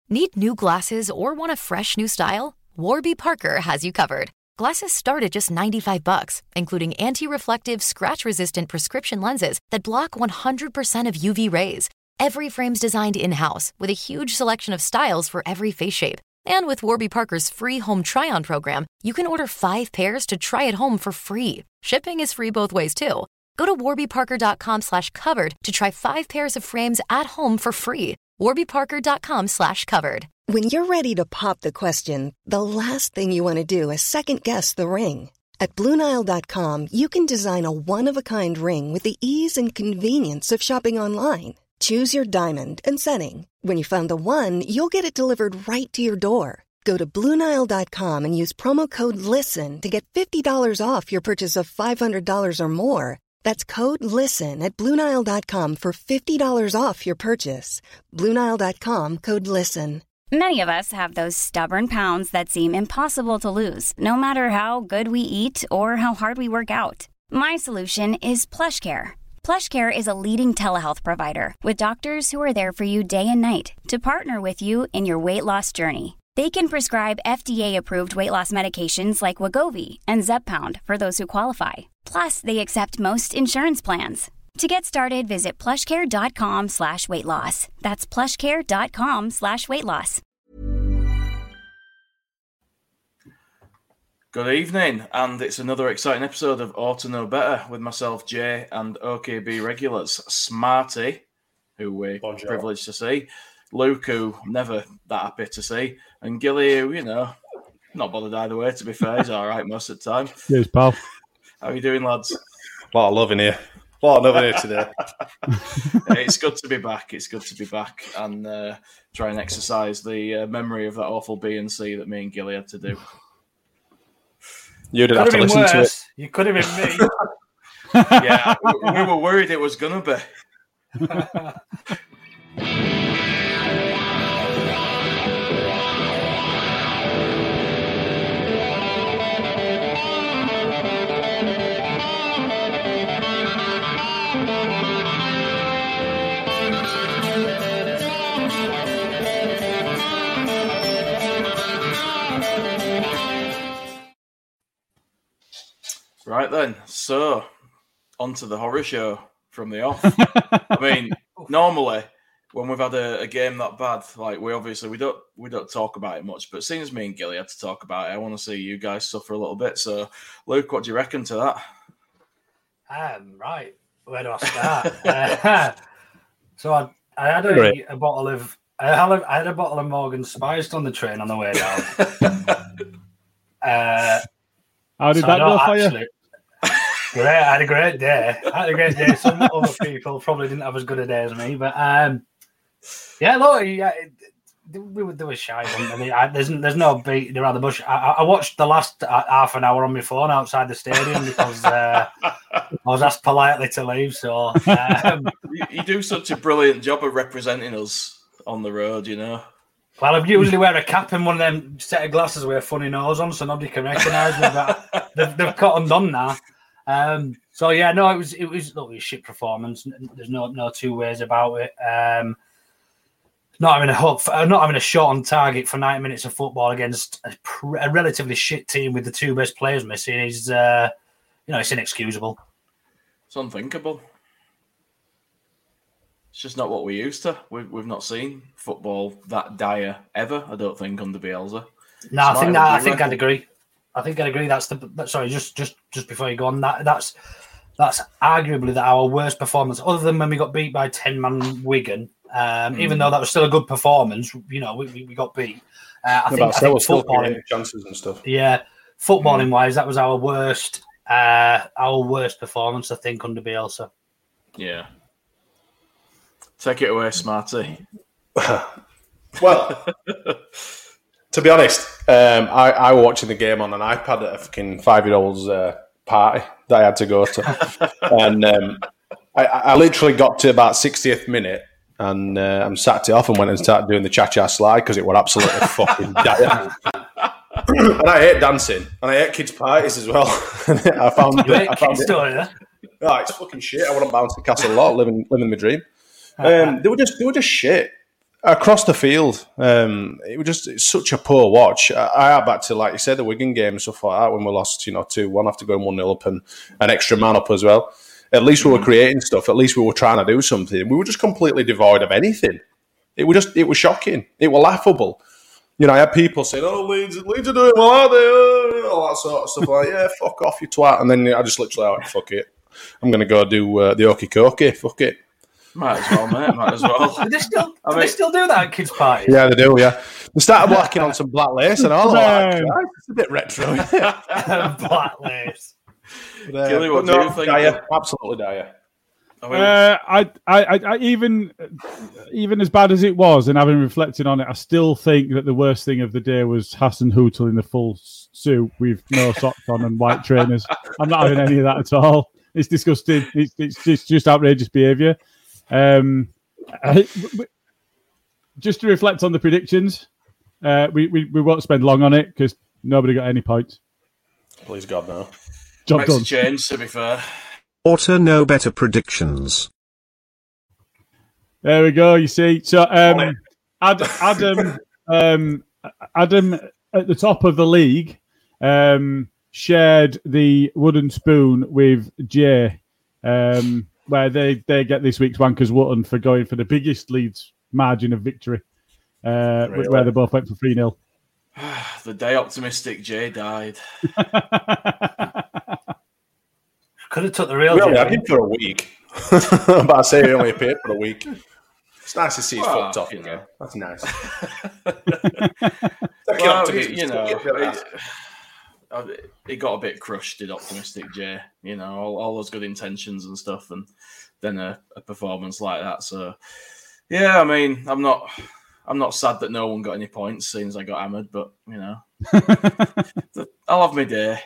Need new glasses or want a fresh new style? Warby Parker has you covered. Glasses start at just $95, including anti-reflective, scratch-resistant prescription lenses that block 100% of UV rays. Every frame's designed in-house with a huge selection of styles for every face shape. And with Warby Parker's free home try-on program, you can order 5 pairs to try at home for free. Shipping is free both ways, too. Go to warbyparker.com/covered to try 5 pairs of frames at home for free. warbyparker.com/covered. When you're ready to pop the question, the last thing you want to do is second-guess the ring. At BlueNile.com, you can design a one-of-a-kind ring with the ease and convenience of shopping online. Choose your diamond and setting. When you find the one, you'll get it delivered right to your door. Go to BlueNile.com and use promo code LISTEN to get $50 off your purchase of $500 or more. That's code LISTEN at BlueNile.com for $50 off your purchase. BlueNile.com, code LISTEN. Many of us have those stubborn pounds that seem impossible to lose, no matter how good we eat or how hard we work out. My solution is PlushCare. PlushCare is a leading telehealth provider with doctors who are there for you day and night to partner with you in your weight loss journey. They can prescribe FDA-approved weight loss medications like Wegovy and Zepbound for those who qualify. Plus, they accept most insurance plans. To get started, visit plushcare.com/weightloss. That's plushcare.com/weightloss. Good evening, and it's another exciting episode of Ought to Know Better with myself, Jay, and OKB regulars, Smarty, who we're privileged to see, Luke, who I'm never that happy to see, and Gilly, who, not bothered either way, to be fair. He's all right most of the time. Yes, pal. How are you doing, lads? A lot of love in here. A lot of love in here today. It's good to be back. It's good to be back and try and exercise the memory of that awful B&C that me and Gilly had to do. You didn't have to listen to it. You could have been me. Yeah, we were worried it was going to be. Right then, so on to the horror show from the off. I mean, normally when we've had a game that bad, like we don't talk about it much, but seeing as me and Gilly had to talk about it, I want to see you guys suffer a little bit. So, Luke, what do you reckon to that? Right, where do I start? So I had a bottle of Morgan Spiced on the train on the way down. How did that go for you? Great, I had a great day. Some other people probably didn't have as good a day as me, but we were shy. I mean, there's no beat around the bush. I watched the last half an hour on my phone outside the stadium because I was asked politely to leave. So you do such a brilliant job of representing us on the road, Well, I usually wear a cap and one of them set of glasses with a funny nose on, so nobody can recognise me. But they've cut and done now. It was a shit performance. There's no two ways about it. Not having a shot on target for 90 minutes of football against a relatively shit team with the two best players missing is, it's inexcusable. It's unthinkable. It's just not what we're used to. We've not seen football that dire ever. I don't think under Bielsa. No, I think I'd agree. That's just before you go on. That's arguably our worst performance, other than when we got beat by 10-man Wigan. Even though that was still a good performance, we got beat. I think footballing chances and stuff. Yeah, footballing wise, that was our worst performance, I think, under Bielsa. Yeah. Take it away, Smarty. Well, to be honest, I was watching the game on an iPad at a fucking 5-year-old's party that I had to go to. And I literally got to about 60th minute and sacked it off and went and started doing the cha-cha slide because it was absolutely fucking dire. And I hate dancing and I hate kids' parties as well. I found it. Oh, it's fucking shit. I want to bounce to Castle Lot, living my dream. They were just shit. across the field, it's such a poor watch. I had back to, like you said, the Wigan game and stuff like that when we lost, 2-1 after going 1-0 up and an extra man up as well. At least we were creating stuff. At least we were trying to do something. We were just completely devoid of anything. It was shocking. It was laughable. I had people saying, "Oh, Leeds are doing well, are they?" All that sort of stuff. Like, yeah, fuck off, you twat. And then I just literally, fuck it. I'm going to go do the Okie Kokie. Fuck it. Might as well, mate. Might as well. Do they still do that at kids' parties? Yeah, they do, yeah. They started blacking on some black lace and all that. It's a bit retro, isn't it? Black lace. Gilly, what do you think? Dire. Absolutely dire. I even as bad as it was, and having reflected on it, I still think that the worst thing of the day was Hassan Hootel in the full suit with no socks on and white trainers. I'm not having any of that at all. It's disgusting. It's just outrageous behaviour. Just to reflect on the predictions, we won't spend long on it because nobody got any points. Please God, no. Job Makes done. a change, to be fair. Auto no better predictions. There we go. You see, so Adam at the top of the league shared the wooden spoon with Jay, where they get this week's Wankers Wotton for going for the biggest Leeds margin of victory, where they both went for 3-0. The day optimistic Jay died. Could have took the real. Really, I did for a week. But I say he only appeared for a week. It's nice to see he's fucked off again. That's nice. He got a bit crushed, did optimistic Jay. All those good intentions and stuff, and then a performance like that. So, yeah, I mean, I'm not sad that no one got any points, seeing as I got hammered. But I'll have my day.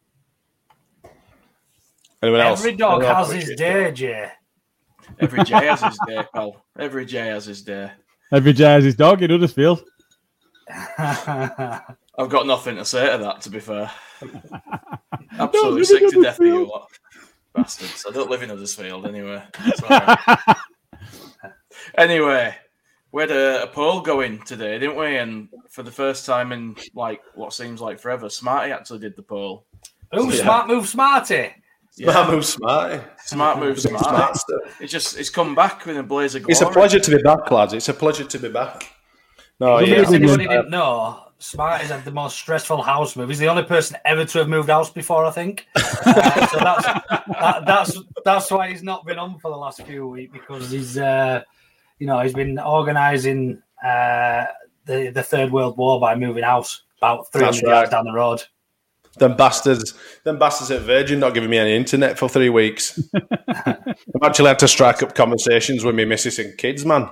Anyone else? Every dog has his day, Jay. Every Jay has his day, pal. Every Jay has his day. Every Jay has his dog in Huddersfield. I've got nothing to say to that, to be fair. Absolutely sick to death of you lot. Bastards. I don't live in Huddersfield anyway. Anyway, we had a poll going today, didn't we? And for the first time in what seems like forever, Smarty actually did the poll. Oh, Smart Move Smarty. Smart move, Smarty. Smart move, Smarty. It's come back with a blaze of glory. It's a pleasure to be back, lads. It's a pleasure to be back. No, in case anybody didn't know, Smarty's had the most stressful house move. He's the only person ever to have moved house before, I think. So that's why he's not been on for the last few weeks, because he's he's been organising the Third World War by moving house about 300 yards down the road. Them bastards at Virgin not giving me any internet for 3 weeks. I've actually had to strike up conversations with my missus and kids, man.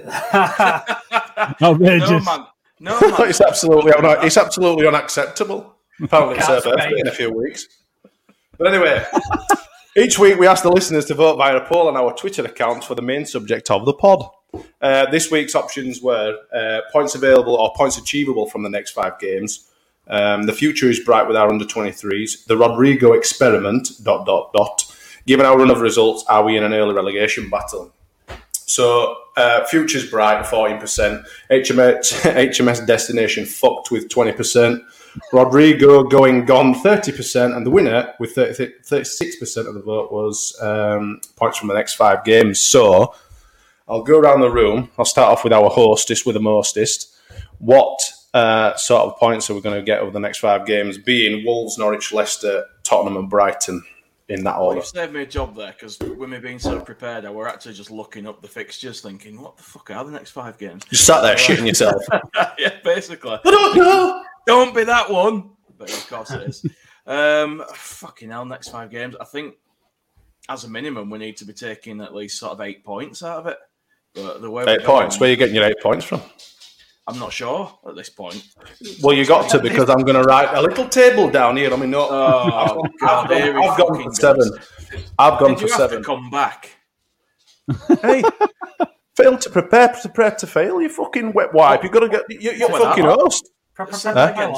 Outrageous. No, man. It's absolutely unacceptable. Apparently it's her birthday in a few weeks. But anyway, each week we ask the listeners to vote via a poll on our Twitter accounts for the main subject of the pod. This week's options were points available or points achievable from the next 5 games. The future is bright with our under-23s. The Rodrigo experiment, ... Given our run of results, are we in an early relegation battle? So, future's bright, 14%. HMS destination fucked with 20%. Rodrigo going gone, 30%. And the winner with 36% of the vote was points from the next 5 games. So, I'll go around the room. I'll start off with our hostess with the mostest. What sort of points are we going to get over the next 5 games, being Wolves, Norwich, Leicester, Tottenham and Brighton in that order? You saved me a job there, because with me being so prepared, I were actually just looking up the fixtures thinking, what the fuck are the next 5 games? You sat there shitting yourself. Yeah, basically. I don't know. Don't be that one. But of course it is. Fucking hell, next 5 games. I think as a minimum we need to be taking at least sort of 8 points out of it. But the way 8 points? Where are you getting your 8 points from? I'm not sure at this point. Well, you got to, because I'm going to write a little table down here on my note. Oh, God, I've gone for 7. I've gone for 7. Did you have to come back? Hey, fail to prepare to fail. You fucking wet wipe. You've got to get. You're fucking host.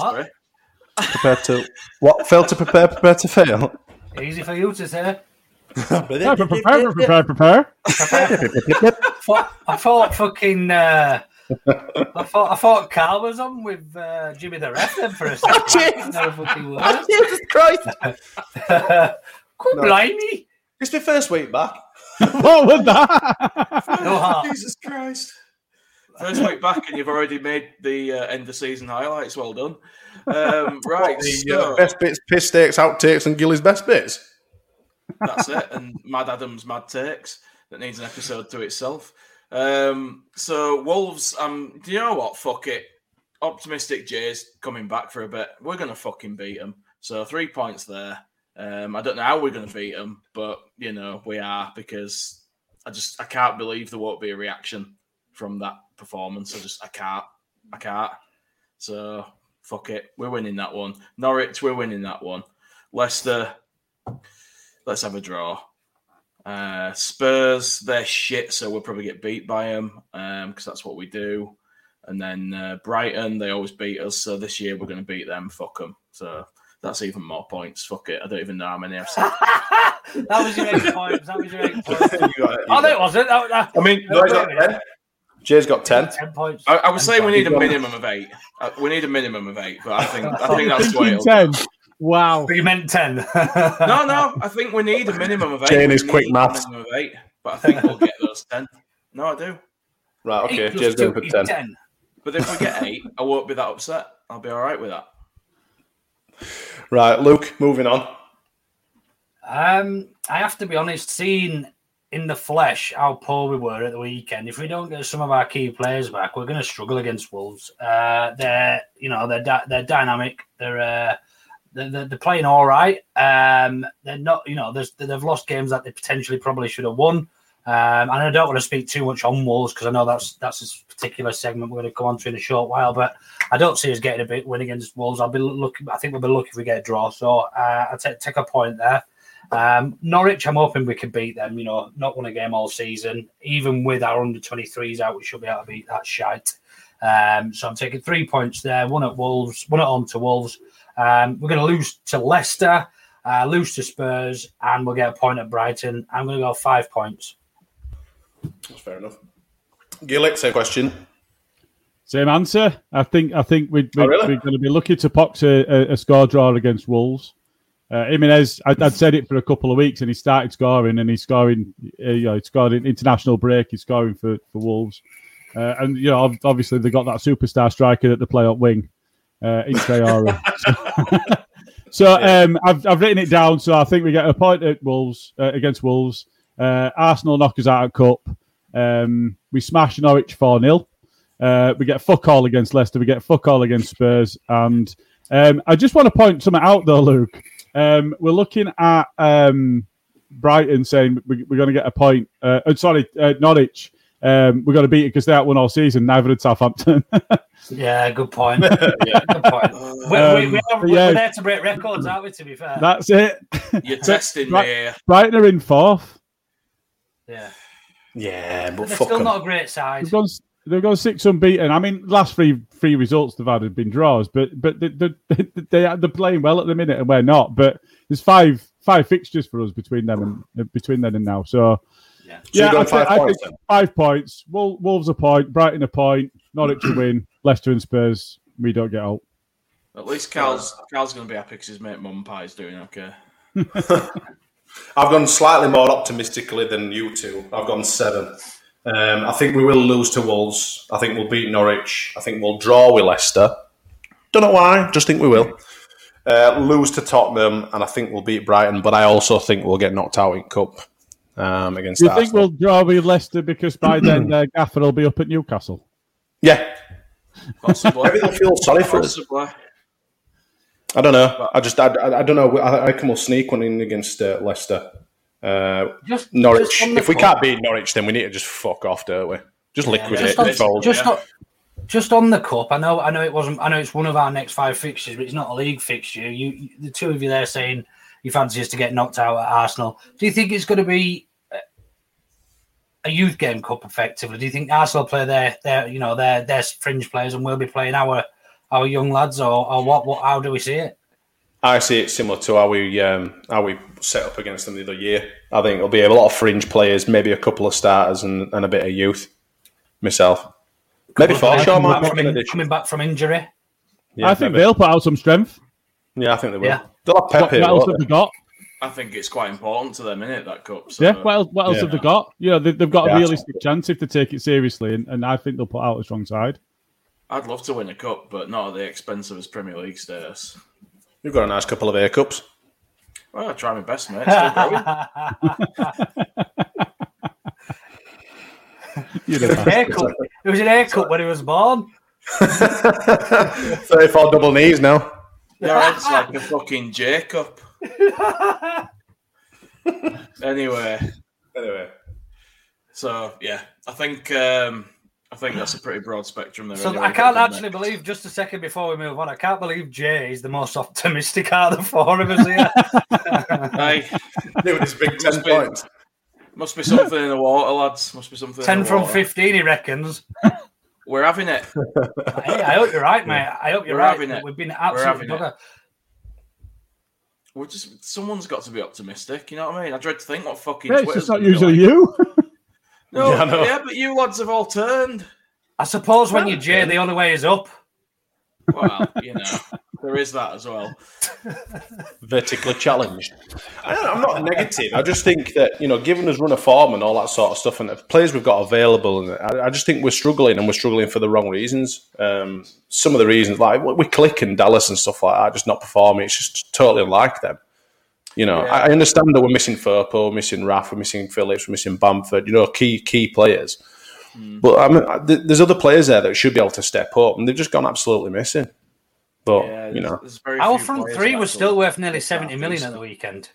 Prepare to what? Fail to prepare to fail. Easy for you to say. Prepare. I thought fucking. I thought Carl was on with Jimmy the Ref then for a second. Jesus Christ! Blimey! It's my first week back. What was that? Jesus Christ! First week back, and you've already made the end of season highlights. Well done. Right, best bits, piss takes, outtakes, and Gilly's best bits. That's it. And Mad Adam's Mad Takes that needs an episode to itself. So Wolves, do you know what? Fuck it. Optimistic Jay's coming back for a bit. We're gonna fucking beat them. So 3 points there. I don't know how we're gonna beat them, but you know we are, because I can't believe there won't be a reaction from that performance. I can't. So fuck it. We're winning that one. Norwich, we're winning that one. Leicester, let's have a draw. Spurs, they're shit, so we'll probably get beat by them because that's what we do. And then Brighton, they always beat us, so this year we're going to beat them. Fuck them. So that's even more points. Fuck it. I don't even know how many I've said. That was your 8 points. Oh, no, it wasn't. I mean, no, he's got 10. Jay's got 10. 10 points. I would say we need a minimum of 8. We need a minimum of 8, but I think that's the way it'll 10. go. Wow. But you meant 10. No. I think we need a minimum of 8. Jane is quick maths. Minimum of 8, but I think we'll get those 10. No, I do. Right, okay. Jay's going for 10. But if we get 8, I won't be that upset. I'll be all right with that. Right, Luke, moving on. I have to be honest, seeing in the flesh how poor we were at the weekend, if we don't get some of our key players back, we're going to struggle against Wolves. They're dynamic. They're playing all right. They're not, they've lost games that they potentially probably should have won. And I don't want to speak too much on Wolves because I know that's a particular segment we're going to come on to in a short while. But I don't see us getting a big win against Wolves. I think we'll be lucky if we get a draw. So I take a point there. Norwich, I'm hoping we can beat them. Not won a game all season. Even with our under-23s out, we should be able to beat that shite. So I'm taking 3 points there. One at home to Wolves. We're going to lose to Leicester, lose to Spurs, and we'll get a point at Brighton. I'm going to go 5 points. That's fair enough. Gillick, same question. Same answer. I think we're really? going to be lucky to box a score draw against Wolves. Jimenez, I'd said it for a couple of weeks, and he started scoring, and he's scoring. He scored an international break. He's scoring for Wolves, and obviously they got that superstar striker at the play-up wing, in Traore. I've written it down. So I think we get a point at Wolves against Wolves. Arsenal knock us out of cup. We smash Norwich 4-0. We get fuck all against Leicester. We get fuck all against Spurs. And I just want to point something out, though, Luke. We're looking at Brighton saying we're going to get a point. Norwich. We're going to beat it because they haven't won all season. Neither did Southampton. Yeah, good point. Good point. We're there to break records, aren't we, to be fair? That's it. You're testing me here. Brighton are in 4th. Yeah. Yeah, but they're still not a great side. They've gone 6 unbeaten. I mean, last three results they've had have been draws, but they're playing well at the minute, and we're not. But there's five fixtures for us between them and now. So I think 5 points. Wolves a point, Brighton a point, Norwich a win, Leicester and Spurs we don't get out. At least Cal's going to be happy because his mate Mum Pie's doing okay. I've gone slightly more optimistically than you two. I've gone 7. I think we will lose to Wolves. I think we'll beat Norwich. I think we'll draw with Leicester. Don't know why, just think we will. Lose to Tottenham, and I think we'll beat Brighton, but I also think we'll get knocked out in Cup against Do you Arsenal. think we'll draw with Leicester because by then Gaffer will be up at Newcastle? Yeah. Possibly. Maybe they'll feel sorry for us. I don't know. I don't know. I reckon we'll sneak one in against Leicester. Norwich. If we can't beat Norwich, then we need to just fuck off, don't we? Just liquidate. Just on the cup. I know it wasn't. I know it's one of our next 5 fixtures, but it's not a league fixture. The two of you there saying you fancy us to get knocked out at Arsenal. Do you think it's going to be a youth game cup effectively? Do you think Arsenal play their fringe players and we'll be playing our young lads, or what? How do we see it? I see it similar to how we set up against them the other year. I think it'll be a lot of fringe players, maybe a couple of starters and a bit of youth. Myself, maybe Forshaw might make an addition. Coming back from injury. Yeah, I think they'll put out some strength. Yeah, I think they will. Yeah. They'll have Pepe. What else have they got? I think it's quite important to them, isn't it, that cup? So. Yeah, what else have they got? You know, they've got a realistic chance if they take it seriously, and I think they'll put out a strong side. I'd love to win a cup, but not at the expense of his Premier League status. You've got a nice couple of A Cups. Well, I try my best, mate. Still growing. It was an A Cup when he was born. 34 double knees now. Your head's like a fucking J Cup. Anyway. So yeah, I think that's a pretty broad spectrum there. So anyway, I can't actually believe, just a second before we move on, I can't believe Jay is the most optimistic out of the four of us here. With his big 10 points. Must be something in the water, lads. Must be something. 10 from 15, he reckons. We're having it. Hey, I hope you're right, mate. I hope you're right. It. We've been absolutely bugger. Someone's got to be optimistic. You know what I mean? I dread to think what fucking. Yeah, it's just not usually you. No, yeah, but you lads have all turned. I suppose when you're Jay, the only way is up. Well, you know, there is that as well. Vertically challenged. I'm not negative. I just think that, you know, given us run of form and all that sort of stuff, and the players we've got available, and I just think we're struggling, and we're struggling for the wrong reasons. Some of the reasons, like we Click and Dallas and stuff like that, just not performing. It's just totally unlike them. You know, yeah. I understand that we're missing Firpo, we're missing Raff, we're missing Phillips, we're missing Bamford. You know, key players. But I mean, there's other players there that should be able to step up, and they've just gone absolutely missing. But, yeah, you know. Our front three was still worth nearly 70 million at the weekend.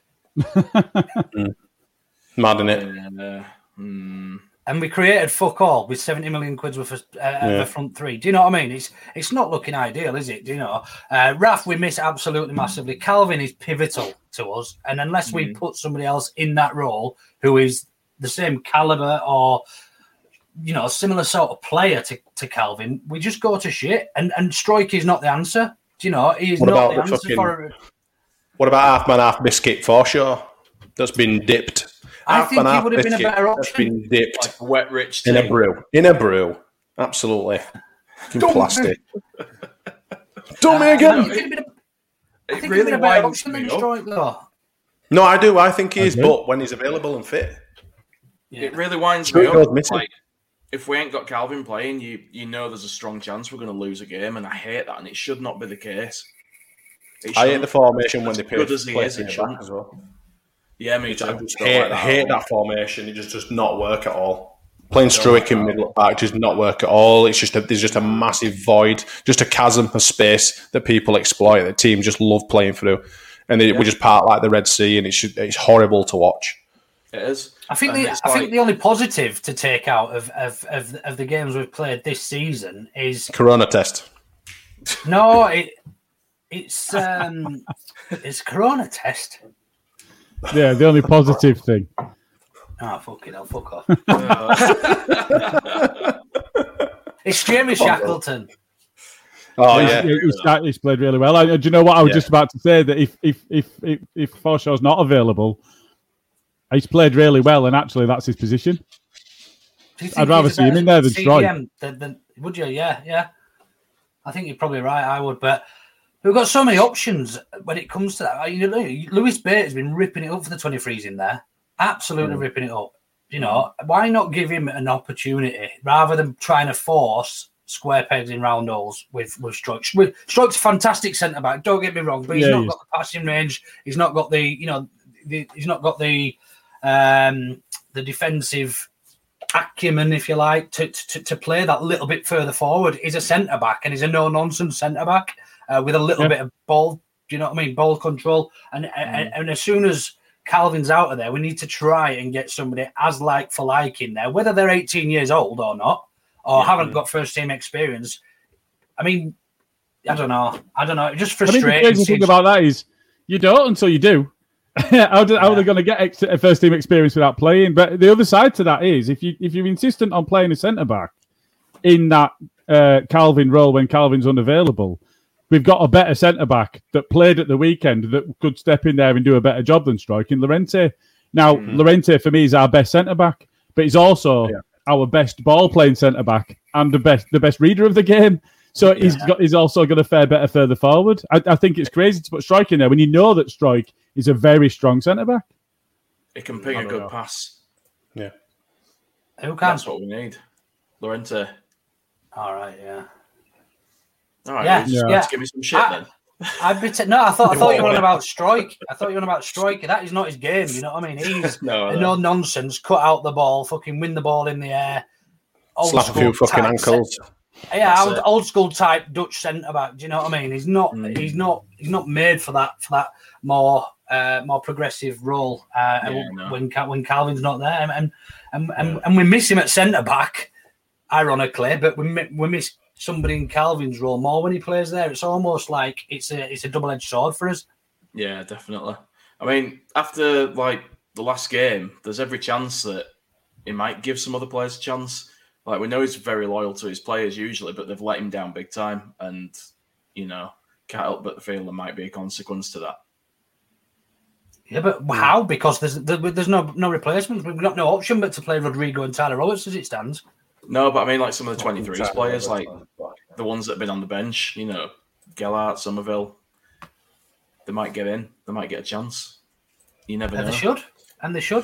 Mad, innit? And we created fuck all with 70 million quid worth of the front three. Do you know what I mean? It's not looking ideal, is it? Do you know? Raff, we miss absolutely massively. Calvin is pivotal to us. And unless we put somebody else in that role who is the same caliber or, you know, a similar sort of player to Calvin, we just go to shit. And Struijk is not the answer. Do you know? He's not the answer for... What about half man, half biscuit Forshaw? That's been dipped. I think he would have been a better option. That's been dipped. Like a wet rich tea. In a brew. Absolutely. In plastic. Dummy again. I think really he's a better option than Struijk, though. No, I do. I think he is, but when he's available and fit. Yeah. It really winds me up. Like, if we ain't got Calvin playing, you know there's a strong chance we're going to lose a game, and I hate that, and it should not be the case. I hate the formation when they play as he is, it shouldn't as well. Yeah, me too. I hate that formation. It just does not work at all. Playing Struijk in middle back does not work at all. It's just there's just a massive void, just a chasm of space that people exploit. The team just love playing through, and we just part like the Red Sea, and it's horrible to watch. It is. I think the only positive to take out of the games we've played this season is Corona test. No, it's Corona test. Yeah, the only positive thing. Oh, fucking hell, fuck off. It's Jamie Shackleton. Oh, yeah. He's played really well. Do you know what I was just about to say? That if Forshaw's not available, he's played really well, and actually that's his position. I'd rather see him in there than Struijk. Would you? Yeah. I think you're probably right, I would, but we've got so many options when it comes to that. You know, Lewis Bate has been ripping it up for the 23s in there. Absolutely ripping it up. You know, why not give him an opportunity rather than trying to force square pegs in round holes with Struijk? Struijk's a fantastic centre-back, don't get me wrong, but he's not got the passing range. He's not got he's not got the defensive acumen, if you like, to play that little bit further forward. He's a centre-back, and he's a no-nonsense centre-back with a little bit of ball, do you know what I mean, ball control. And as soon as Calvin's out of there, we need to try and get somebody as like for like in there, whether they're 18 years old or not, or haven't got first-team experience. I mean, I don't know. It just frustrating. I think the crazy thing about that is you don't until you do. How are they going to get a first team experience without playing? But the other side to that is if you're insistent on playing a centre back in that Calvin role when Calvin's unavailable, we've got a better centre-back that played at the weekend that could step in there and do a better job than Struijk in Llorente. Now, Llorente, for me, is our best centre-back, but he's also our best ball-playing centre-back and the best reader of the game. So he's also got a fair better further forward. I think it's crazy to put Struijk in there when you know that Struijk is a very strong centre-back. He can ping a good pass. Yeah. Who can? That's what we need. Llorente. All right, yeah. All right, just give me some shit then. I thought you were on about Struijk. I thought you were on about Struijk. That is not his game. You know what I mean? He's no nonsense. Cut out the ball. Fucking win the ball in the air. Slap a few fucking ankles. Yeah, old school type Dutch centre back. Do you know what I mean? He's not made for that more progressive role. When Calvin's not there, and we miss him at centre back, ironically, but we miss somebody in Calvin's role more when he plays there. It's almost like it's a double-edged sword for us. Yeah, definitely. I mean, after like the last game, there's every chance that he might give some other players a chance. Like, we know he's very loyal to his players usually, but they've let him down big time. And, can't help but feel there might be a consequence to that. Yeah, but how? Because there's no replacements. We've got no option but to play Rodrigo and Tyler Roberts as it stands. No, but I mean, like some of the 23s players, like the ones that have been on the bench, Gellert, Somerville, they might get in. They might get a chance. You never know. They should. And they should.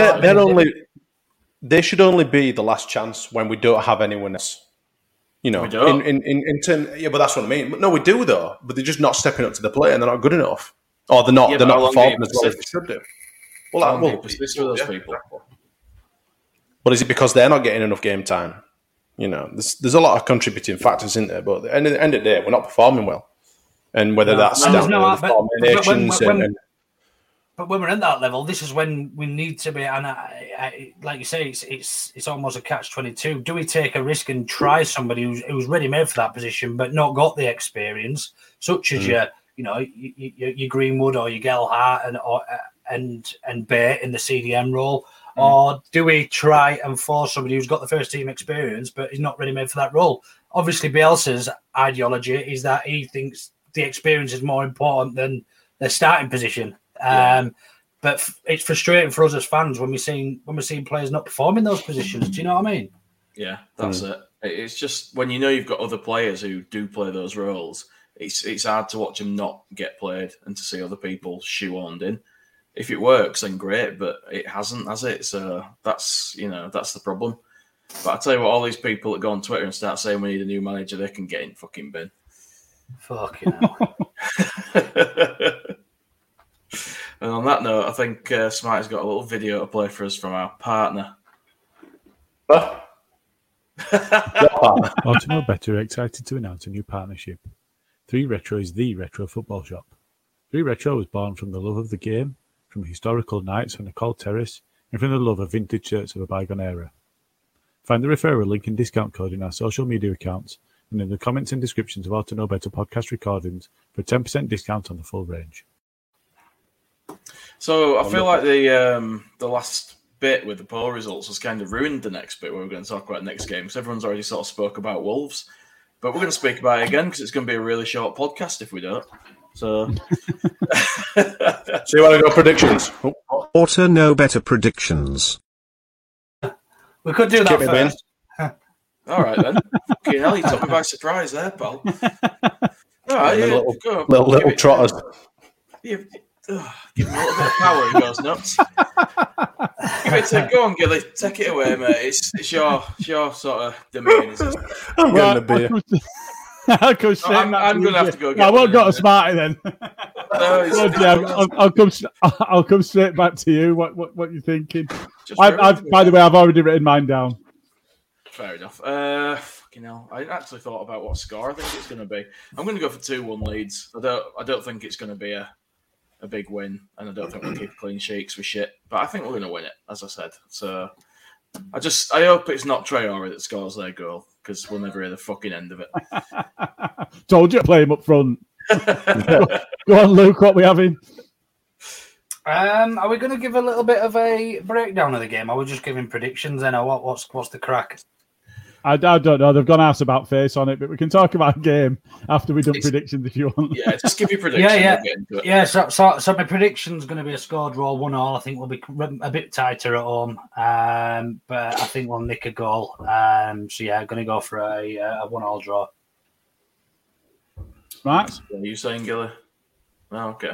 They should only be the last chance when we don't have anyone else. We don't. In turn, but that's what I mean. No, we do though. But they're just not stepping up to the plate, and they're not good enough, or they're not performing as well as they should do. Well, persist with those people. But is it because they're not getting enough game time? There's a lot of contributing factors in there. But at the end of the day, we're not performing well, and whether that's down to the formations But when we're at that level, this is when we need to be. And like you say, it's almost a catch-22. Do we take a risk and try somebody who's ready-made for that position, but not got the experience, such as your Greenwood or your Gellert and Bate in the CDM role, or do we try and force somebody who's got the first-team experience but is not ready-made for that role? Obviously, Bielsa's ideology is that he thinks the experience is more important than the starting position. But it's frustrating for us as fans when we're seeing players not performing those positions. Do you know what I mean? Yeah, that's it. It's just when you've got other players who do play those roles, it's hard to watch them not get played and to see other people shoehorned in. If it works, then great, but it hasn't, has it? So that's the problem. But I tell you what, all these people that go on Twitter and start saying we need a new manager, they can get in fucking bin. Fucking hell. And on that note, I think Smarty's got a little video to play for us from our partner. To know better, excited to announce a new partnership. 3 Retro is the retro football shop. 3 Retro was born from the love of the game, from historical nights on the Cold Terrace, and from the love of vintage shirts of a bygone era. Find the referral link and discount code in our social media accounts and in the comments and descriptions of How to Know Better podcast recordings for a 10% discount on the full range. So I feel like the last bit with the poll results has kind of ruined the next bit where we're going to talk about next game, because everyone's already sort of spoke about Wolves. But we're going to speak about it again because it's going to be a really short podcast if we don't. So, so you want to go predictions? Auto Know Better predictions. We could do that first. All right then. Fucking hell, you took me by surprise there, pal. All right, little trotters. Give him a little bit of power, he goes nuts. Go on, Gilly, take it away, mate. It's your sort of domain, isn't it? I'm getting the beer. I'm going to have to go get I won't go to Smarty then. I'll come straight back to you. What you thinking? By the way, I've already written mine down. Fair enough. Fucking hell. I actually thought about what score I think it's going to be. I'm going to go for 2-1 Leeds. I don't think it's going to be a big win, and I don't think we'll keep clean sheets with shit. But I think we're going to win it, as I said. So I hope it's not Traore that scores their goal, because we'll never hear the fucking end of it. Told you to play him up front. Go on, Luke. What we having? Are we going to give a little bit of a breakdown of the game? Are we just giving predictions then, or what's the crack? I don't know. They've gone ass about face on it, but we can talk about a game after we've done predictions if you want. Yeah, just give your prediction. Yeah. So my prediction's going to be a score draw 1-1. I think we'll be a bit tighter at home, but I think we'll nick a goal. I'm going to go for a 1-1 draw. Right? What are you saying, Gilly? Oh, okay.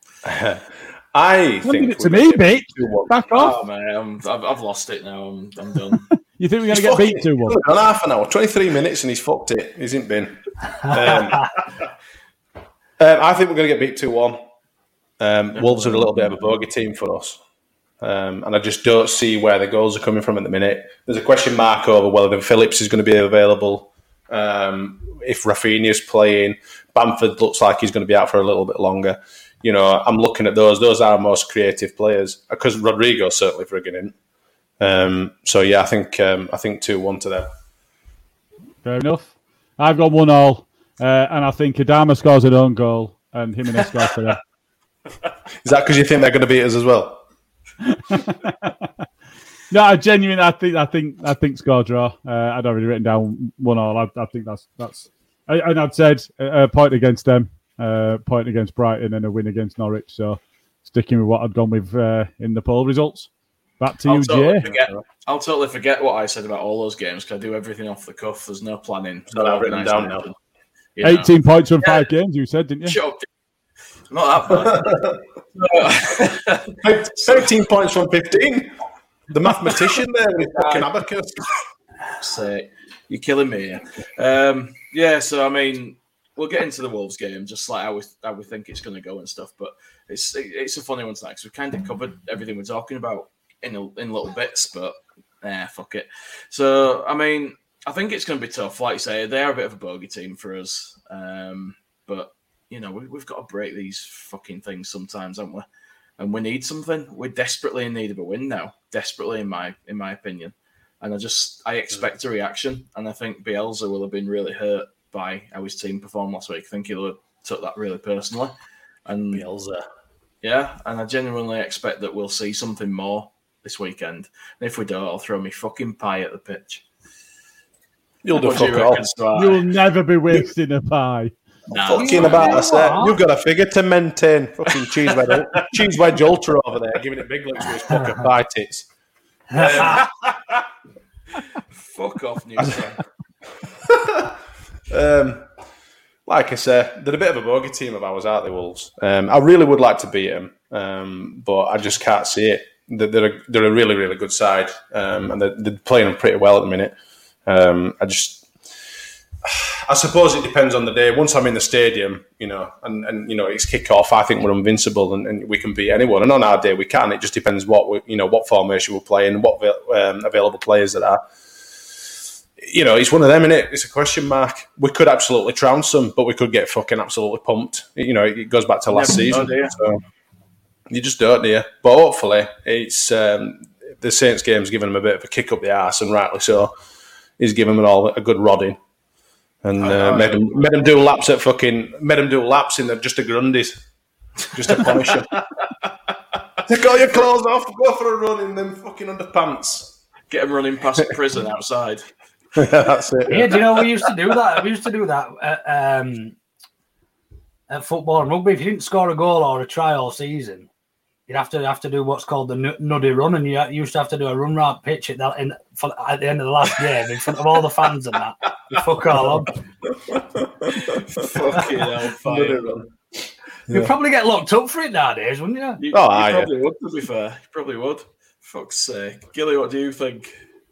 I think it's to me, mate. Back off. Oh man, I've lost it now. I'm done. You think we're going to get beat 2-1? On half an hour, 23 minutes, and he's fucked it. He's in bin. I think we're going to get beat 2-1. Wolves are a little bit of a bogey team for us. And I just don't see where the goals are coming from at the minute. There's a question mark over whether Phillips is going to be available. If Rafinha's playing, Bamford looks like he's going to be out for a little bit longer. You know, I'm looking at those. Those are our most creative players because Rodrigo's certainly frigging in. So yeah, I think 2-1 to them. Fair enough. I've got 1-1, and I think Adama scores an own goal, and Jimenez scores for them. Is that because you think they're going to beat us as well? No, I genuinely, I think score draw. I'd already written down 1-1. I think that's, and I'd said a point against them, point against Brighton, and a win against Norwich. So sticking with what I'd gone with in the poll results. Back to you, Jay. I'll totally forget what I said about all those games because I do everything off the cuff. There's no planning. So I've written down now. 18 points from 5 games, you said, didn't you? Shut up. Not that bad. 13 points from 15. The mathematician there with fucking abacus. Say, you're killing me here. So I mean, we'll get into the Wolves game, just like how we think it's going to go and stuff. But it's a funny one tonight because we kind of covered everything we're talking about in little bits. But fuck it. So I mean, I think it's going to be tough. Like you say, they are a bit of a bogey team for us. But you know, we've got to break these fucking things sometimes, haven't we? And we need something. We're desperately in need of a win now. Desperately, in my opinion. And I expect a reaction. And I think Bielsa will have been really hurt by how his team performed last week. I think he'll have took that really personally. And Bielsa. Yeah, and I genuinely expect that we'll see something more this weekend. And if we don't, I'll throw me fucking pie at the pitch. You'll do fuck all. You'll never be wasting a pie. No, fucking about us there. You've got a figure to maintain. Fucking cheese wedge ultra over there, giving it big looks with his fucking pie tits. Fuck off, Newcastle. Like I say, they're a bit of a bogey team of ours, aren't they, Wolves? I really would like to beat them, but I just can't see it. They're a really, really good side, and they're playing them pretty well at the minute. I suppose it depends on the day. Once I'm in the stadium, you know, and you know, it's kick-off, I think we're invincible and we can beat anyone. And on our day, we can. It just depends what formation we're playing and what available players there are. You know, it's one of them, innit? It's a question mark. We could absolutely trounce them, but we could get fucking absolutely pumped. You know, it goes back to last season. So you just don't, do you? But hopefully, it's the Saints game's given them a bit of a kick up the arse, and rightly so. He's given them all a good rodding. And made them do laps in the just the Grundies, just to punish them. Take all your clothes off, go for a run in them fucking underpants. Get them running past the prison outside. Yeah, that's it. Yeah, do you know we used to do that? We used to do that at football and rugby. If you didn't score a goal or a try all season, you'd have to do what's called the nuddy run, and you used to have to do a run round pitch at the end of the last game in front of all the fans and that. You fuck all on. Fucking hell, fire. You'd probably get locked up for it nowadays, wouldn't you? You probably would, to be fair. You probably would. Fuck's sake. Gilly, what do you think?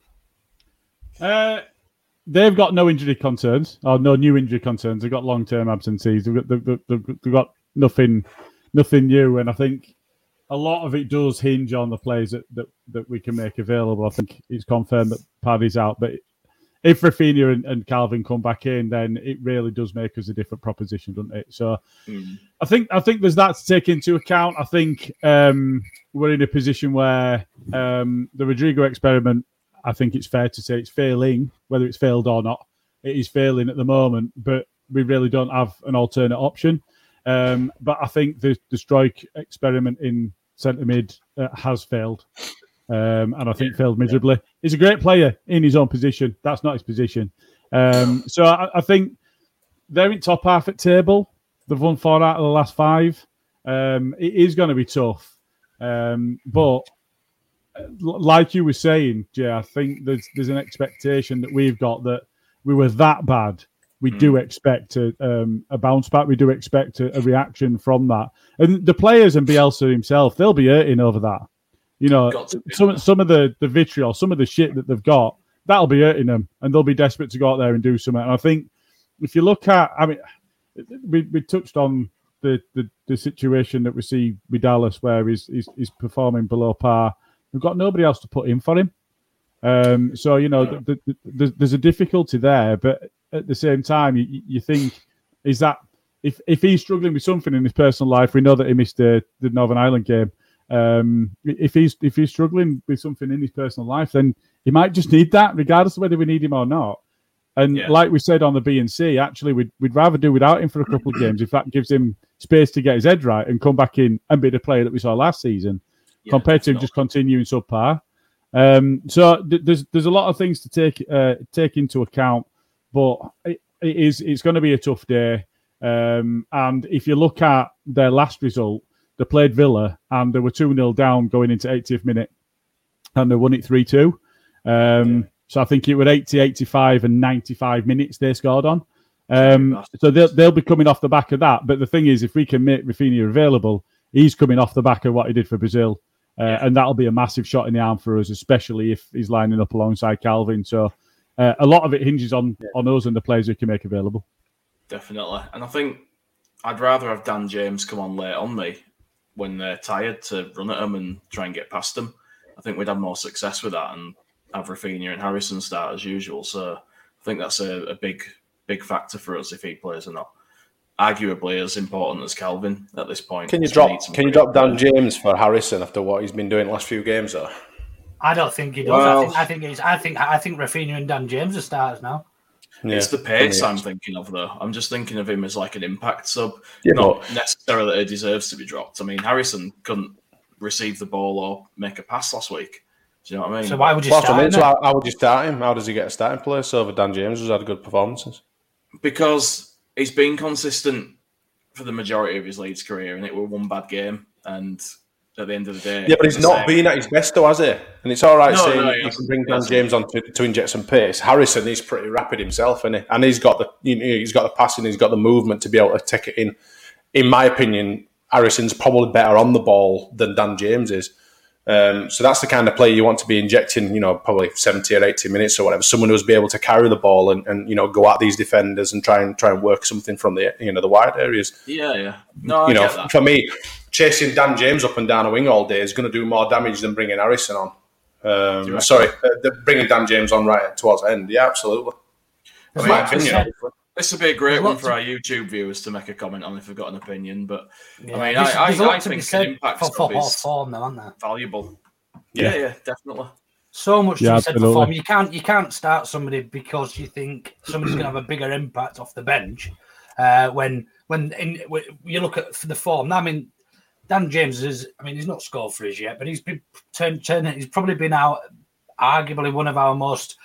They've got no injury concerns, or no new injury concerns. They've got long-term absentees. They've got nothing new, and I think a lot of it does hinge on the players that we can make available. I think it's confirmed that Paddy's out, but if Rafinha and Calvin come back in, then it really does make us a different proposition, doesn't it? So I think there's that to take into account. I think we're in a position where the Rodrigo experiment, I think it's fair to say it's failing, whether it's failed or not. It is failing at the moment, but we really don't have an alternate option. But I think the Struijk experiment in centre mid has failed. And I think failed miserably. He's a great player in his own position. That's not his position. So I think they're in top half at table. They've won 4 out of the last 5. It is going to be tough. But like you were saying, Jay, I think there's an expectation that we've got that we were that bad. We do expect a bounce back. We do expect a reaction from that. And the players and Bielsa himself, they'll be hurting over that. You know, some of the vitriol, some of the shit that they've got, that'll be hurting them, and they'll be desperate to go out there and do something. And I think if you look at, I mean, we touched on the situation that we see with Dallas, where he's performing below par. We've got nobody else to put in for him. So, you know, there's a difficulty there, but at the same time, you think, is that if he's struggling with something in his personal life, we know that he missed the Northern Ireland game. If he's struggling with something in his personal life, then he might just need that, regardless of whether we need him or not. And like we said on the B&C, actually, we'd rather do without him for a couple of games if that gives him space to get his head right and come back in and be the player that we saw last season, compared to him just continuing subpar. So there's a lot of things to take into account, but it's going to be a tough day. And if you look at their last result, they played Villa and they were 2-0 down going into 80th minute, and they won it 3-2. So I think it were 80, 85 and 95 minutes they scored on. So they'll be coming off the back of that. But the thing is, if we can make Rafinha available, he's coming off the back of what he did for Brazil. And that'll be a massive shot in the arm for us, especially if he's lining up alongside Calvin. So a lot of it hinges on us and the players who can make available. Definitely. And I think I'd rather have Dan James come on late on me when they're tired to run at them and try and get past them. I think we'd have more success with that and have Rafinha and Harrison start as usual. So I think that's a big factor for us if he plays or not. Arguably as important as Calvin at this point. Can you drop Dan James for Harrison after what he's been doing the last few games though? I don't think he does. Well, I think Rafinha and Dan James are starters now. Yeah, it's the pace I'm thinking of, though. I'm just thinking of him as like an impact sub, not necessarily that he deserves to be dropped. I mean, Harrison couldn't receive the ball or make a pass last week. Do you know what I mean? So why would you start him? How would you start him? How does he get a starting place over Dan James, who's had good performances? Because he's been consistent for the majority of his Leeds career, and it was one bad game. And at the end of the day, but he's not been at his best, though, has he? And it's all right saying you can bring Dan James on to inject some pace. Harrison is pretty rapid himself, isn't he? And he's got the passing, he's got the movement to be able to take it in. In my opinion, Harrison's probably better on the ball than Dan James is. So that's the kind of player you want to be injecting, probably 70 or 80 minutes or whatever. Someone who's be able to carry the ball and go at these defenders and try and work something from the the wide areas. Yeah. No, I get that. For me, chasing Dan James up and down a wing all day is going to do more damage than bringing Harrison on. Bringing Dan James on right towards the end. Yeah, absolutely. That's my opinion. This would be a great one for our YouTube viewers to make a comment on if they've got an opinion. But I think an impact sub is valuable. Yeah, definitely. So much to be said for form. You can't start somebody because you think somebody's going to have a bigger impact off the bench. When you look at the form, I mean, Dan James he's not scored for us yet, but he's been he's probably been out arguably one of our most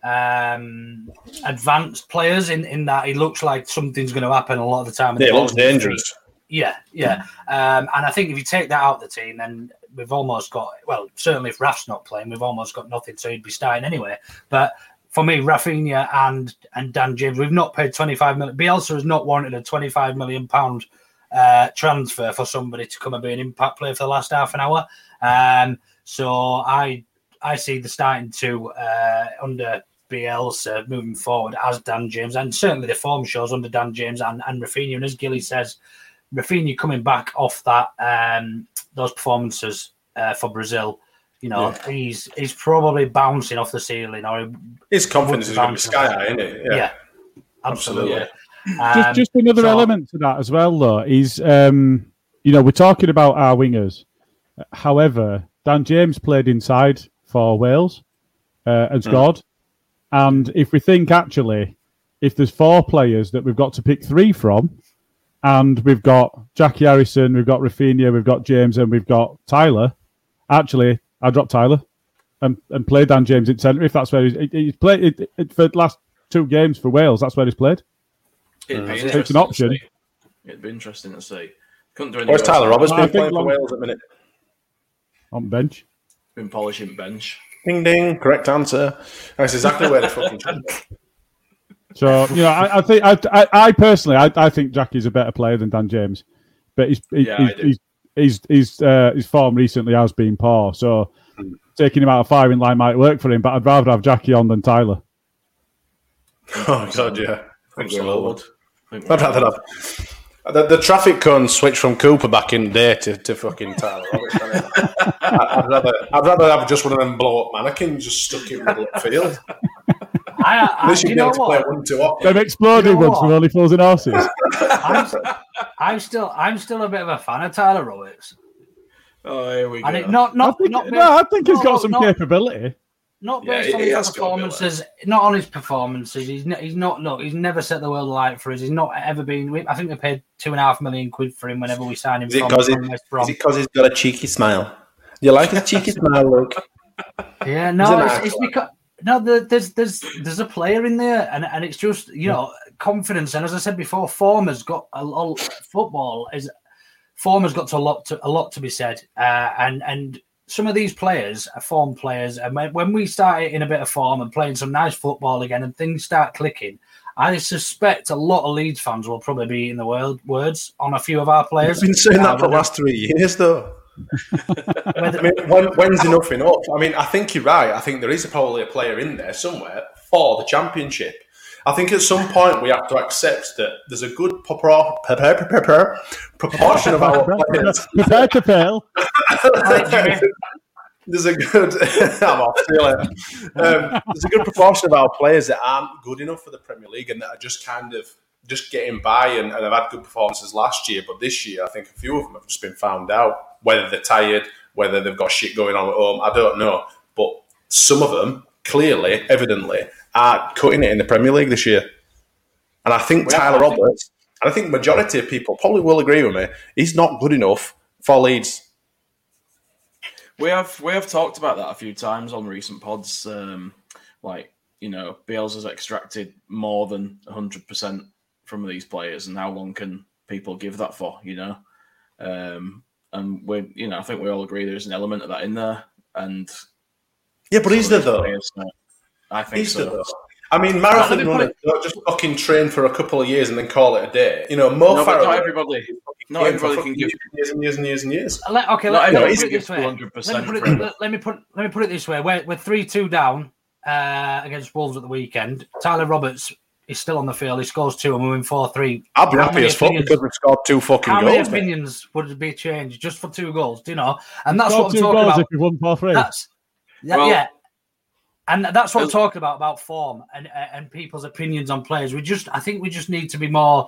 advanced players in that he looks like something's going to happen a lot of the time. He looks dangerous. Yeah. And I think if you take that out of the team, then we've almost got, certainly if Raf's not playing, we've almost got nothing, so he'd be starting anyway. But for me, Rafinha and Dan James, we've not paid 25 million. Bielsa has not wanted a £25 million transfer for somebody to come and be an impact player for the last half an hour. So I see the starting two under Bielsa moving forward as Dan James, and certainly the form shows under Dan James and Rafinha. And as Gilly says, Rafinha coming back off that those performances for Brazil, he's probably bouncing off the ceiling, or his confidence is going to be sky high, isn't it? Yeah, absolutely. Just another element to that as well, though, is we're talking about our wingers. However, Dan James played inside for Wales and scored. And if we think, actually, if there's 4 players that we've got to pick 3 from, and we've got Jackie Harrison, we've got Rafinha, we've got James, and we've got Tyler, actually, I dropped Tyler. and play Dan James in centre if that's where he's played for the last 2 games for Wales. That's where he's played. It's an option. It'd be interesting to see. Couldn't do anything. Where's Tyler Roberts been playing for Wales at the minute? On bench. Been polishing bench. Ding ding, correct answer. That's exactly where the fucking should be. So I think I personally think Jackie's a better player than Dan James, but his form recently has been poor. So taking him out of firing line might work for him, but I'd rather have Jackie on than Tyler. Oh God, yeah. I'd rather have the traffic cone switch from Cooper back in the day to fucking Tyler Roberts. I'd rather have just one of them blow up mannequins just stuck in the middle of the field. They should be able to play 1 2 up. Them exploding ones with only fools and horses. I'm still a bit of a fan of Tyler Roberts. Oh, here we go. And I think he's got some capability. Not based on his performances, not on his performances. He's never set the world alight for us. He's not ever been. I think we paid £2.5 million for him whenever we signed him. Is it because he's got a cheeky smile? Do you like his cheeky smile, Luke? Yeah, no, it's because there's a player in there, and it's just confidence. And as I said before, form has got a lot. Form has got a lot to be said, and. Some of these players are form players, and when we start in a bit of form and playing some nice football again and things start clicking, I suspect a lot of Leeds fans will probably be eating the words on a few of our players. I've been saying that for the last 3 years, though. When's enough? I mean, I think you're right. I think there is probably a player in there somewhere for the Championship. I think at some point we have to accept that there's a good proportion of our players. There's a good. I'm off. See you later. There's a good proportion of our players that aren't good enough for the Premier League and that are just kind of just getting by and have had good performances last year, but this year I think a few of them have just been found out. Whether they're tired, whether they've got shit going on at home, I don't know. But some of them clearly, evidently, are cutting it in the Premier League this year. And I think Tyler Roberts, and I think the majority of people probably will agree with me, he's not good enough for Leeds. We have talked about that a few times on recent pods. Bielsa's extracted more than 100% from these players, and how long can people give that for? And I think we all agree there's an element of that in there. And yeah, but is there though? I think so. I mean, marathon runners don't just fucking train for a couple of years and then call it a day. Not everybody can give years and years and years and years. Let me put it this way: we're 3-2 down against Wolves at the weekend. Tyler Roberts is still on the field. He scores 2 and we win 4-3. I'll be happy as fuck because we've scored 2 fucking goals. How many opinions would be changed just for 2 goals? Do you know? And that's what I'm talking about. If we won 4-3. Yeah. And that's what I'm talking about form and people's opinions on players. I think we just need to be more.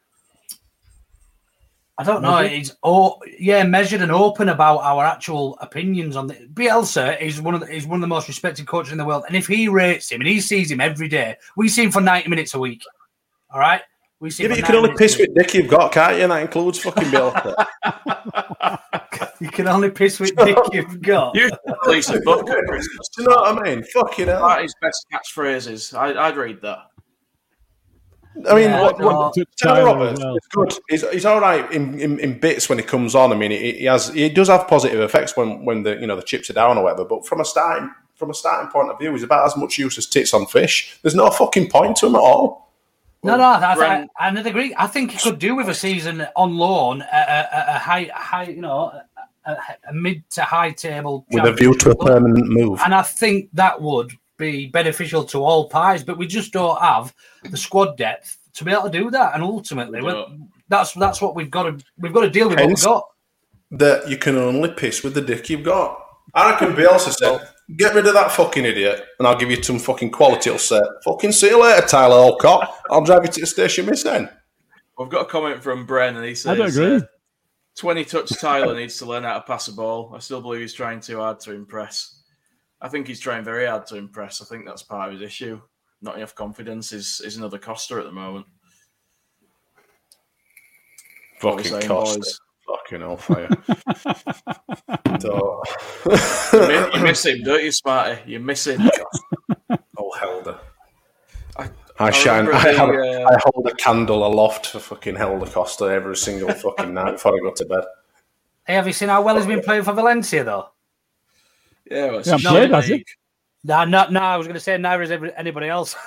I don't know. Measured and open about our actual opinions on the. Bielsa is one of the most respected coaches in the world, and if he rates him and he sees him every day, we see him for 90 minutes a week. All right, we see. Yeah, but you can only piss with dick you've got, can't you? And that includes fucking Bielsa. You can only piss with dick you've got. You release a book at Christmas. Do you know what I mean? Fucking hell. That is best catchphrases. I'd read that. I mean, Tyler Roberts is good. He's all right in bits when he comes on. I mean, he does have positive effects when the chips are down or whatever. But from a starting point of view, he's about as much use as tits on fish. There's no fucking point to him at all. I agree. I think he could do with a season on loan, a high, a mid to high table with a view to a permanent move. And I think that would be beneficial to all parties, but we just don't have the squad depth to be able to do that. And ultimately, that's what we've got to deal with. What we've got. That you can only piss with the dick you've got. I reckon Bielsa said, "Get rid of that fucking idiot, and I'll give you some fucking quality." I'll say, "Fucking see you later, Tyler Alcott. I'll drive you to the station, miss then." We've got a comment from Bren, and he says, "I don't agree. 20-touch Tyler needs to learn how to pass a ball. I still believe he's trying too hard to impress." I think he's trying very hard to impress. I think that's part of his issue. Not enough confidence is another Costa at the moment. Fucking Costa. Fucking hellfire. So... You miss him, don't you, Smarty? You miss him. Oh, Helder. I hold a candle aloft for fucking Helder Costa every single fucking night before I go to bed. Hey, have you seen how well he's been playing for Valencia, though? Yeah, well, yeah, played, has he? No, I was going to say neither is anybody else.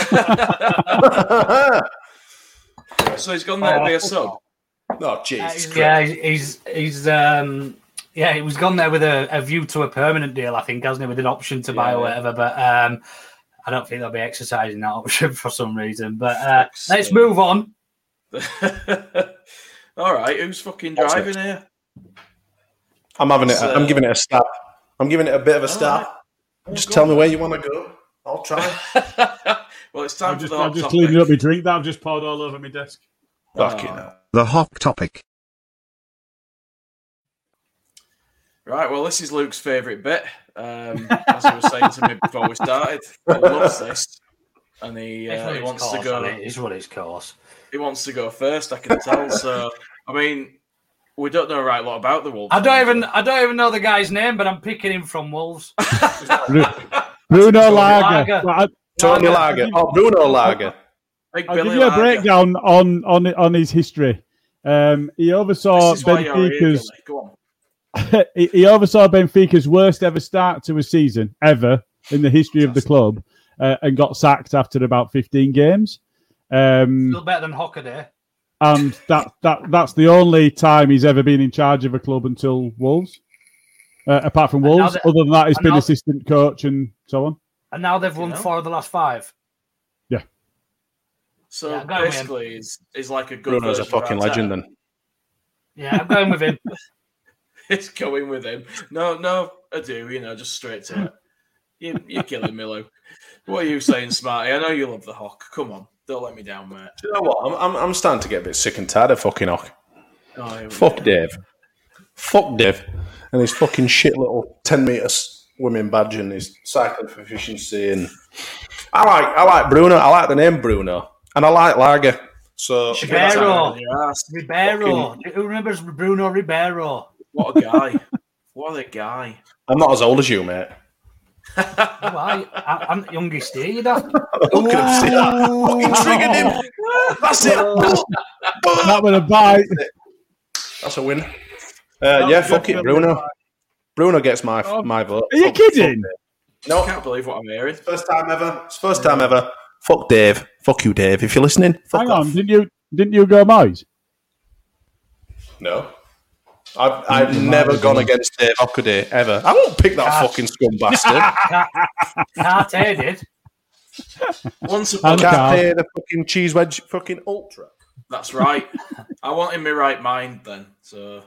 So he's gone there to be a sub? Oh, Jesus. He was gone there with a view to a permanent deal, I think, hasn't he, with an option to buy or whatever. But I don't think they'll be exercising that option for some reason. But let's move on. All right, who's fucking driving here? I'm having it. I'm giving it a stab. I'm giving it a bit of a stab. Just tell me where you want to go. I'll try. Well, it's time for the hot I'm just topic. cleaning up my drink that I've just poured all over my desk. Fucking hell. The hot topic. Right, well, this is Luke's favourite bit. As he was saying to me before we started, he loves this, and he wants to go. It's what it's course. He wants to go first. I can tell. So, I mean, we don't know a right lot about the Wolves. I don't even know the guy's name, but I'm picking him from Wolves. Bruno Lager. Tony Lager. Oh, Bruno Lager. I'll give you a breakdown on his history. He oversaw Benfica's. Go on. He oversaw Benfica's worst ever start to a season ever in the history of the club, and got sacked after about 15 games. Still better than Hockaday. And that's the only time he's ever been in charge of a club until Wolves. Apart from Wolves, other than that, he's been assistant coach and so on. And now they've won 4 of the last 5. Yeah. So basically, he's like a good. Bruno's a fucking legend, then. Yeah, I'm going with him. It's going with him. No, adieu. Just straight to it. You're killing me, Luke. What are you saying, Smarty? I know you love the Hawk. Come on, don't let me down, mate. Do you know what? I'm starting to get a bit sick and tired of fucking Hawk. Oh, Fuck Dave. Fuck Dave. And his fucking shit little 10-metre swimming badge and his cycling for efficiency. And I like Bruno. I like the name Bruno. And I like Lager. So Ribeiro. Who remembers Bruno Ribeiro? What a guy. What a guy. I'm not as old as you, mate. I'm the youngest here, you know. Look at him, see that? Fucking triggered him. That's it. That was a bite. That's a win. Fuck it, Bruno. Bruno gets my vote. Are you kidding? No. I can't believe what I'm hearing. It's first time ever. Fuck Dave. Fuck you, Dave. If you're listening, fuck off. Didn't you go Moyes? No. I've never gone against Dave Hockaday, ever. I won't pick that fucking scum bastard. Cartier did. Once upon Cartier, the fucking cheese wedge fucking ultra. That's right. I want in my right mind then. So,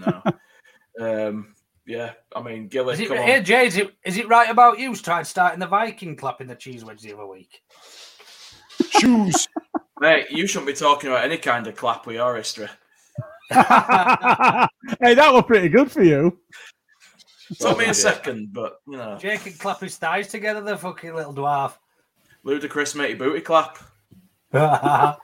yeah, I mean, Gilly, come on. Hey, Jay, is it right about you tried starting the Viking clap in the cheese wedge the other week? Shoes. Mate, you shouldn't be talking about any kind of clap with your history. Hey, that was pretty good for you. Took me a second, but, Jay can clap his thighs together, the fucking little dwarf. Ludicrous matey booty clap. I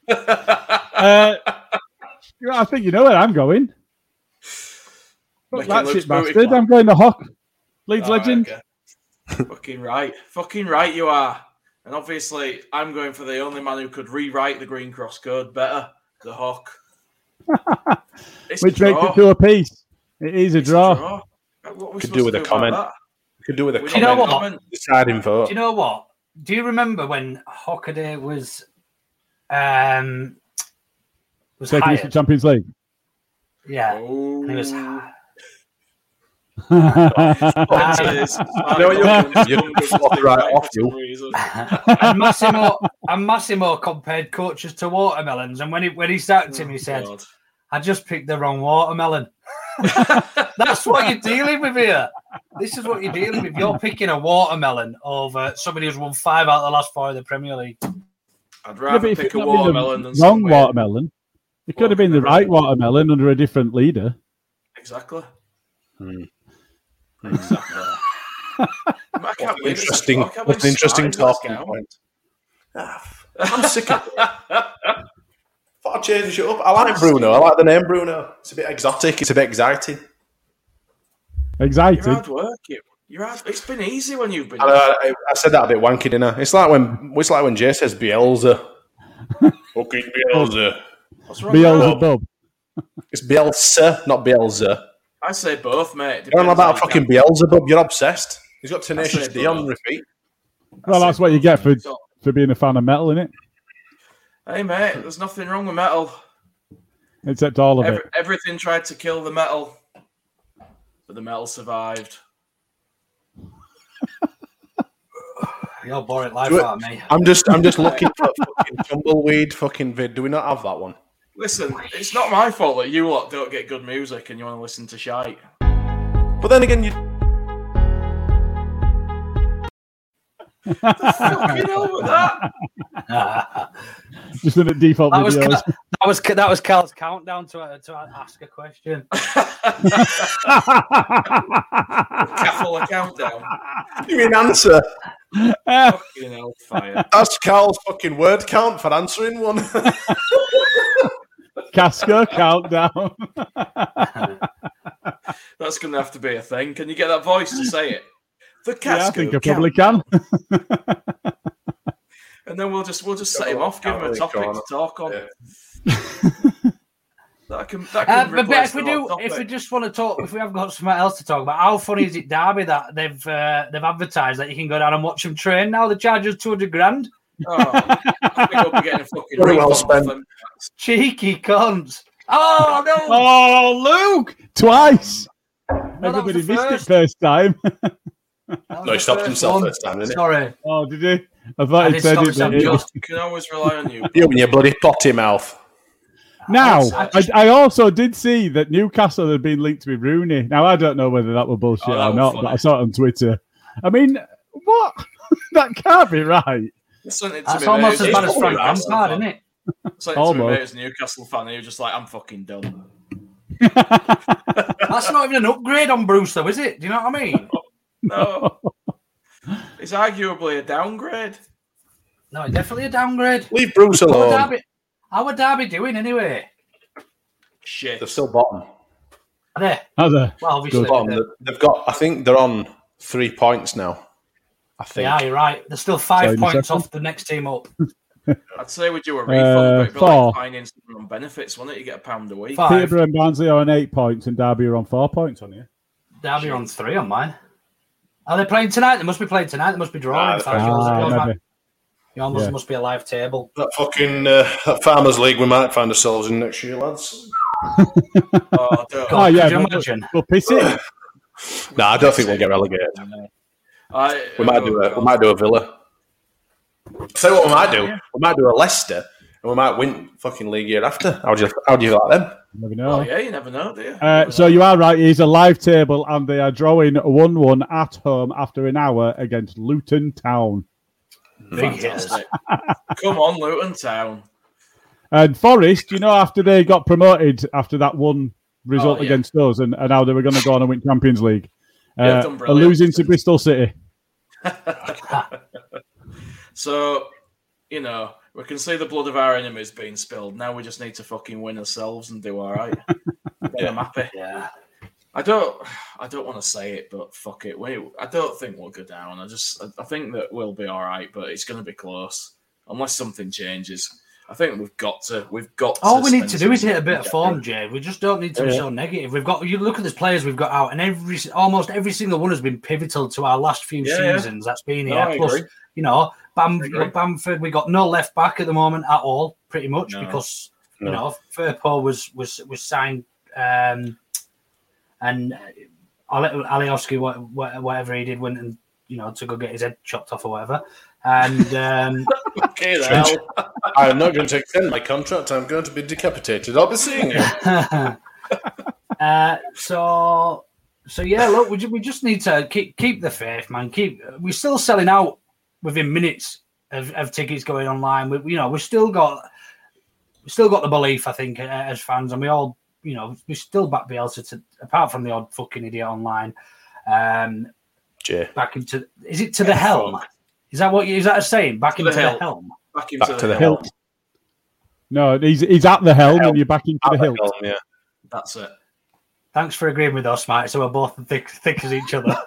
think you know where I'm going. That's it, bastard. I'm going to Hock. Leeds legend. Right, okay. Fucking right you are. And obviously, I'm going for the only man who could rewrite the Green Cross code better, the Hawk. Which makes it to a piece. It is a draw. Could do with a comment. Could do with a comment. You know what? Deciding vote. Do you know what? Do you remember when Hockaday was taking hired? us to Champions League? Yeah. And he was you right off you. And Massimo compared coaches to watermelons, and when he started to him, he said, God. "I just picked the wrong watermelon." That's what you're dealing with here. This is what you're dealing with. You're picking a watermelon over somebody who's won 5 out of the last 4 of the Premier League. I'd rather pick a watermelon than wrong watermelon. It could have been the right watermelon under a different leader. Exactly. Exactly. I can't believe What's an interesting talking point. I'm sick of it. Thought I'd change it up. I like Bruno. I like the name Bruno. It's a bit exotic. It's a bit exciting. Exciting. You're hard work. It's been easy when you've been. I said that a bit wanky, didn't I? It's like when Jay says Bielsa. Fucking Bielsa. What's wrong Beelzebub. It's Bielsa, not Bielsa. I say both, mate. You're on about fucking Beelzebub. You're obsessed. He's got Tenacious D on repeat. Well, that's what you get for being a fan of metal, innit? Hey, mate, there's nothing wrong with metal. Except all of it. Everything tried to kill the metal, but the metal survived. You're boring life out of me. I'm just looking for a fucking tumbleweed fucking vid. Do we not have that one? Listen, it's not my fault that you lot don't get good music and you want to listen to shite. But then again, you... Fucking hell with that. Just in the default videos. That was Cal's countdown to ask a question. Careful, a countdown. You mean answer? Fucking hellfire. That's Carl's fucking word count for answering one. Casco countdown. That's going to have to be a thing. Can you get that voice to say it? The Casco. Yeah, I think I probably can. And then we'll just set him off, give him a topic to talk on. Yeah. That can but if we just want to talk, if we have got something else to talk about, how funny is it, Derby, that they've advertised that you can go down and watch them train now? They charge us $200,000. Oh, I think we'll be getting a fucking very well spent. Cheeky cunts. Oh no! Oh, Luke! Twice. Everybody missed it first time. No, he stopped himself first time, didn't he? Sorry. Oh, did he? I thought he said it. You can always rely on you. You and your bloody potty mouth. Now, I also did see that Newcastle had been linked with Rooney. Now, I don't know whether that was bullshit or not, but I saw it on Twitter. I mean, what? That can't be right. That's almost as bad as Frank Lampard, isn't it? To me, mate, as a Newcastle fan, you're just like, I'm fucking done. That's not even an upgrade on Bruce, though, is it? Do you know what I mean? No. It's arguably a downgrade. No, it's definitely a downgrade. Leave Bruce alone. How are Derby doing anyway? Shit. They're still bottom. Are they? Are they? Well, obviously. They've got, I think they're on 3 points now. I think. Yeah, you're right. They're still 5 points off the next team up. I'd say we do a refund, but it'd be like finding someone on benefits, wouldn't it? You get £1 a week. Peterborough and Barnsley are on 8 points, and Derby are on 4 points on you. Derby are on 3 on mine. Are they playing tonight? They must be playing tonight. They must be drawing. Yours must be a live table. That fucking that Farmers League we might find ourselves in next year, lads. Could you imagine? We'll piss it. No, I don't think we'll get relegated. We might do a Villa. So what we might do? We might do a Leicester, and we might win fucking league year after. How do you like them? You never know. Oh yeah, you never know, do you? So you are right. It's a live table, and they are drawing 1-1 at home after an hour against Luton Town. Fantastic. Come on, Luton Town. And Forest, after they got promoted after that one result against us, and how they were going to go on and win Champions League, are losing to Bristol City. So, we can see the blood of our enemies being spilled. Now we just need to fucking win ourselves and do all right. I'm happy. Yeah. I don't want to say it, but fuck it. I don't think we'll go down. I think that we'll be all right, but it's going to be close unless something changes. I think we've got to. All we need to do is hit a bit of form, Jay. We just don't need to be so negative. You look at the players we've got out, and almost every single one has been pivotal to our last few seasons. That's been here. Plus, Bamford, we got no left back at the moment at all, pretty much because Firpo was signed. And Alioski, whatever he did, went and to go get his head chopped off or whatever. And okay, I am not going to extend my contract. I'm going to be decapitated. I'll be seeing you. So yeah. Look, we just need to keep the faith, man. We're still selling out within minutes of tickets going online. We still got the belief, I think, as fans, and we all. We still back Bielsa apart from the odd fucking idiot online. Back into is it to the helm? Is that a saying? Back into the helm. Back into the helm. No, he's at the helm and you're back into the hilt. Helm, yeah. That's it. Thanks for agreeing with us, Mike. So we're both thick as each other.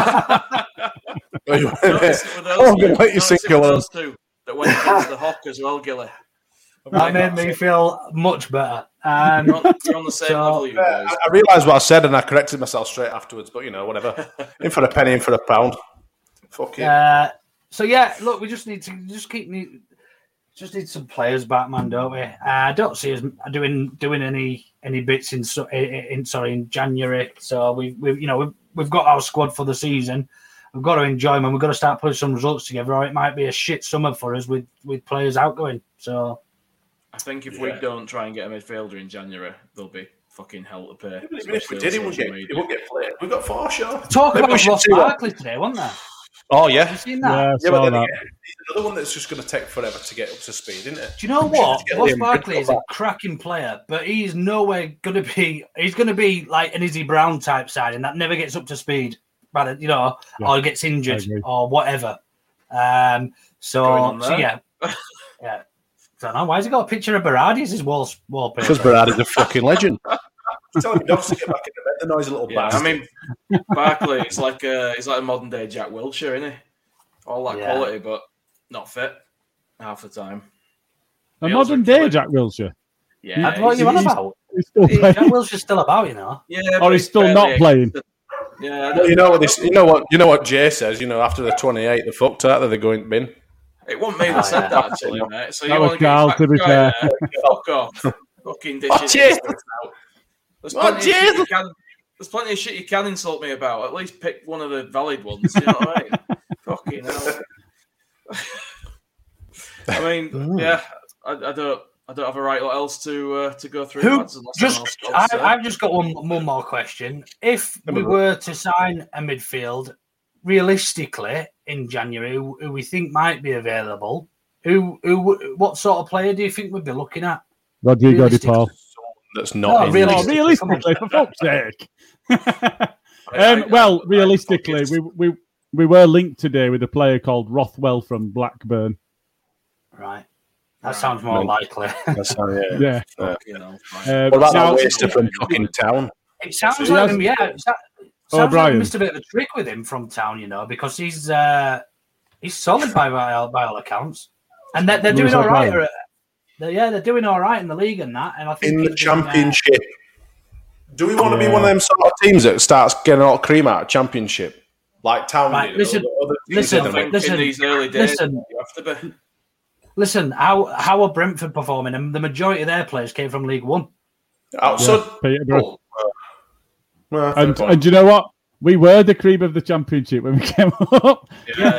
Those two that went against the Hawk as well, Gilly. That made me feel much better. You're on the same level, you guys. I realised what I said and I corrected myself straight afterwards, but whatever. In for a penny, in for a pound. Fuck it. So yeah, look, we just need to need some players back, man, don't we? I don't see us doing any bits in January. So we've got our squad for the season. We've got to enjoy them and we've got to start putting some results together, or it might be a shit summer for us with players outgoing. So I think if we don't try and get a midfielder in January, there'll be fucking hell to pay. Even if we did, it won't get played. We've got 4 shows. Talk about Ross Barkley today, wasn't there? Oh, yeah. Have you seen that? Yeah, but then again, he's another one that's just going to take forever to get up to speed, isn't it? Do you know what? Ross Barkley is a cracking player, but he's nowhere going to be. He's going to be like an Izzy Brown type signing that never gets up to speed, or gets injured or whatever. So yeah. Yeah. I don't know. Why has he got a picture of Berardi as his wallpaper? Because Berardi's a fucking legend. Tell him dogs to get back in the bed. The noisy little bastard. I mean, Barkley, he's like a modern day Jack Wilshere, isn't he? All that quality, but not fit half the time. A modern day Jack Wilshere? Yeah. What are you on about? Jack Wilshere's still about, Yeah, or he's still not playing. Yeah. Well, you know what Jay says. After the 28, they're fucked out. They're going bin. It wasn't me that said that, actually, mate. So that was Carl, to be fair. Fuck off. Fucking dishes. There's plenty of shit you can insult me about. At least pick one of the valid ones. You know what I mean? Fucking hell. I mean, yeah. I don't have a right lot else to go through. I've just got one more question. If we were to sign a midfield, realistically in January, who we think might be available, what sort of player do you think we'd be looking at? Rodrigo de Paul. That's not realistically, for fuck's sake. Realistically, we were linked today with a player called Rothwell from Blackburn. Right. That sounds more likely. Yeah. What about that waster from fucking Town? It sounds like him, yeah. Sounds like we missed a bit of a trick with him from Town, because he's solid by all accounts, and they're doing all right. They're doing all right in the league and that. And I think in the Championship, do we want to be one of them sort of teams that starts getting a lot of cream out of Championship, like Town? Right, listen. In these early days, you have to be. Listen, how are Brentford performing? And the majority of their players came from League One. Peterborough. And you know what? We were the cream of the Championship when we came up.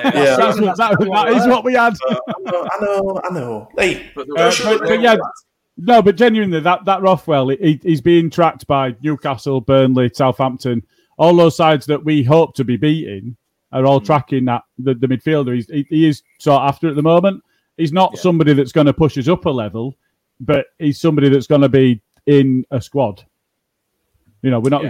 That is what we had. I know. Hey, but genuinely, that Rothwell, he's being tracked by Newcastle, Burnley, Southampton. All those sides that we hope to be beating are all tracking that the midfielder. He is sought after at the moment. He's not somebody that's going to push us up a level, but he's somebody that's going to be in a squad. We're not.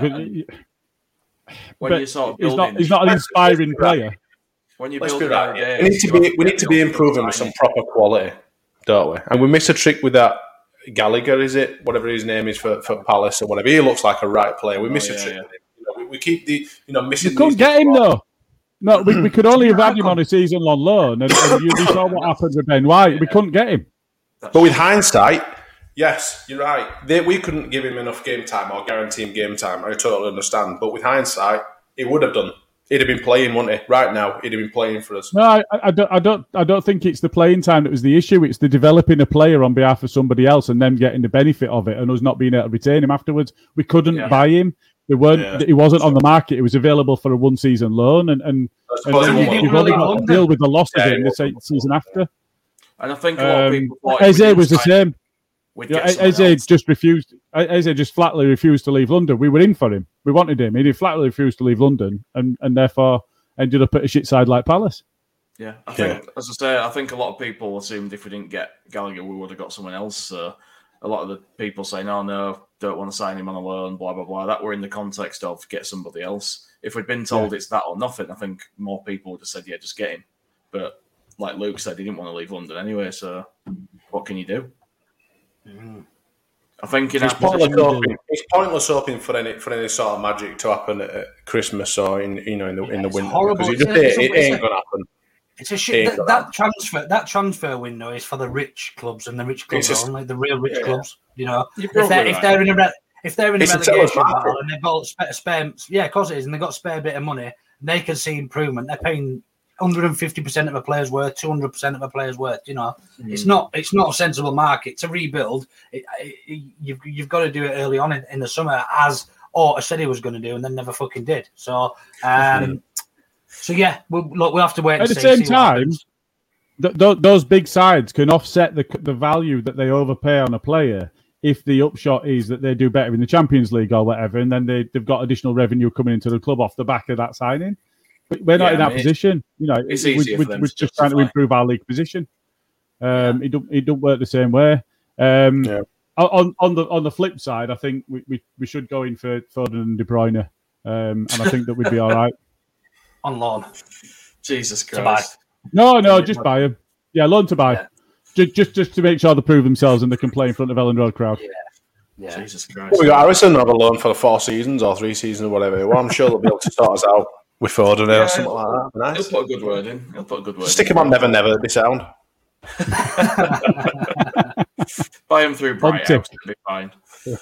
When you sort of building, he's not an inspiring player. When you Let's build, be right. We need to be improving with some proper quality, don't we? And we miss a trick with that Gallagher, is it? Whatever his name is for Palace or whatever. He looks like a right player. We miss a trick with him. We keep missing. We couldn't get him though. No, we could only have had him on a season-long loan, and you saw what happened with Ben White. We couldn't get him. But with hindsight, yes, you're right. We couldn't give him enough game time or guarantee him game time. I totally understand. But with hindsight, he would have done. He'd have been playing, wouldn't he? Right now, he'd have been playing for us. No, I don't think it's the playing time that was the issue. It's the developing a player on behalf of somebody else and them getting the benefit of it and us not being able to retain him afterwards. We couldn't buy him. He wasn't on the market. It was available for a one-season loan, and you've only got to deal with the loss of him the season after. And I think a lot of people thought Eze was the same. Eze just refused. Eze just flatly refused to leave London. We were in for him. We wanted him. He flatly refused to leave London, and therefore ended up at a shit side like Palace. Yeah, I think, as I say, I think a lot of people assumed if we didn't get Gallagher, we would have got someone else. So a lot of the people saying, "Oh no, don't want to sign him on a loan," blah blah blah. That were in the context of get somebody else. If we'd been told it's that or nothing, I think more people would have said, "Yeah, just get him." But like Luke said, he didn't want to leave London anyway. So what can you do? I think it's pointless hoping for any sort of magic to happen at Christmas or in the winter. Horrible. It ain't gonna happen. It's a shit. That transfer window is for the rich clubs, and the rich clubs are only the real rich clubs. You know, if they're in a relegation battle and they've got a spare, of course it is, and they've got a spare bit of money, they can see improvement. They're paying 150% of a player's worth, 200% of a player's worth. You know, it's not a sensible market to rebuild. You've got to do it early on in the summer, as Orta said he was going to do, and then never fucking did. So, we'll have to wait. At the same time, those big sides can offset the value that they overpay on a player if the upshot is that they do better in the Champions League or whatever, and then they've got additional revenue coming into the club off the back of that signing. But we're not in that position. You know, it's easier for them we're just trying to improve our league position. It don't work the same way. On the flip side, I think we should go in for Foden and De Bruyne, and I think that we'd be all right. On loan. Jesus Christ. No, just buy them. Yeah, loan to buy. Yeah. Just to make sure they prove themselves and they can play in front of Ellen Road crowd. Yeah. Jesus Christ. Well, we got Harrison on a loan for 4 seasons or 3 seasons or whatever. Well, I'm sure they'll be able to sort us out with Foden or something like that. Nice. He'll put a good word in. Stick him on Never Never, it'd be sound. Buy him through Bright House, it'll be fine.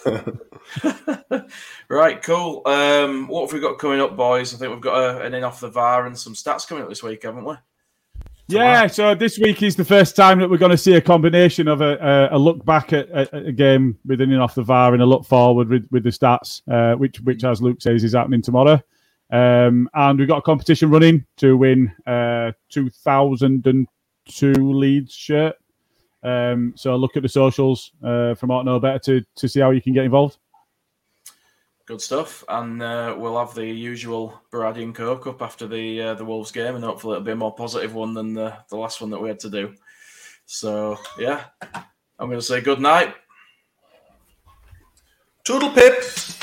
Right, cool. What have we got coming up, boys? I think we've got an in off the VAR and some stats coming up this week, haven't we? Yeah, so this week is the first time that we're going to see a combination of a look back at a game with an in off the VAR and a look forward with the stats, which as Luke says, is happening tomorrow. And we've got a competition running to win 2002 Leeds shirt. So look at the socials from Ought to Know Better to see how you can get involved. Good stuff, and we'll have the usual Baradi and Coke up after the Wolves game, and hopefully it'll be a more positive one than the last one that we had to do. So, yeah, I'm going to say good night. Toodle pip.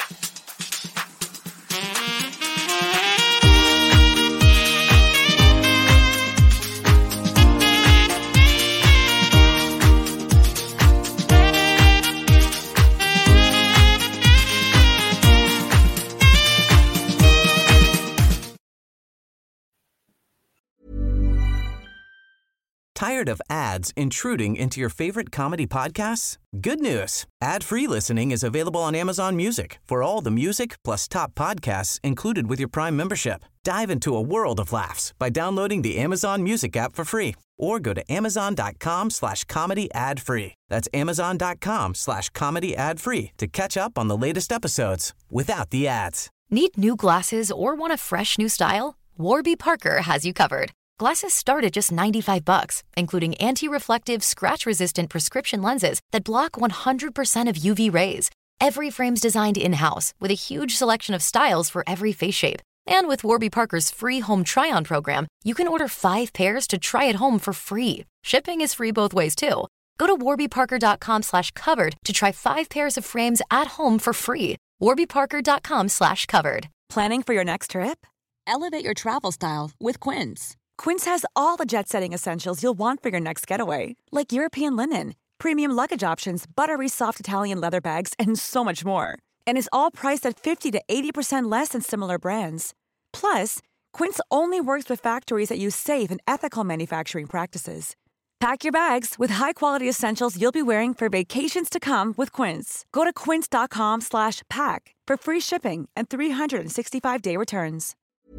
Tired of ads intruding into your favorite comedy podcasts? Good news. Ad-free listening is available on Amazon Music for all the music plus top podcasts included with your Prime membership. Dive into a world of laughs by downloading the Amazon Music app for free or go to amazon.com/comedy ad-free. That's amazon.com/comedy ad-free to catch up on the latest episodes without the ads. Need new glasses or want a fresh new style? Warby Parker has you covered. Glasses start at just $95, including anti-reflective, scratch-resistant prescription lenses that block 100% of UV rays. Every frame's designed in-house with a huge selection of styles for every face shape. And with Warby Parker's free home try-on program, you can order 5 pairs to try at home for free. Shipping is free both ways, too. Go to warbyparker.com/covered to try 5 pairs of frames at home for free. warbyparker.com/covered. Planning for your next trip? Elevate your travel style with Quince. Quince has all the jet-setting essentials you'll want for your next getaway, like European linen, premium luggage options, buttery soft Italian leather bags, and so much more. And is all priced at 50 to 80% less than similar brands. Plus, Quince only works with factories that use safe and ethical manufacturing practices. Pack your bags with high-quality essentials you'll be wearing for vacations to come with Quince. Go to quince.com/pack for free shipping and 365-day returns.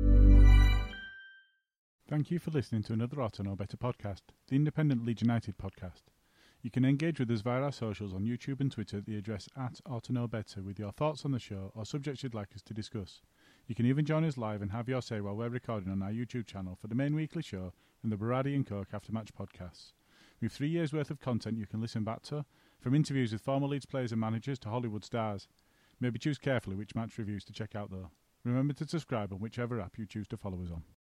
Thank you for listening to another Ought to Know Better podcast, the Independent Leeds United podcast. You can engage with us via our socials on YouTube and Twitter at the address @OughToKnowBetter with your thoughts on the show or subjects you'd like us to discuss. You can even join us live and have your say while we're recording on our YouTube channel for the main weekly show and the Baradi and Coke After-Match podcasts. We have 3 years' worth of content you can listen back to, from interviews with former Leeds players and managers to Hollywood stars. Maybe choose carefully which match reviews to check out though. Remember to subscribe on whichever app you choose to follow us on.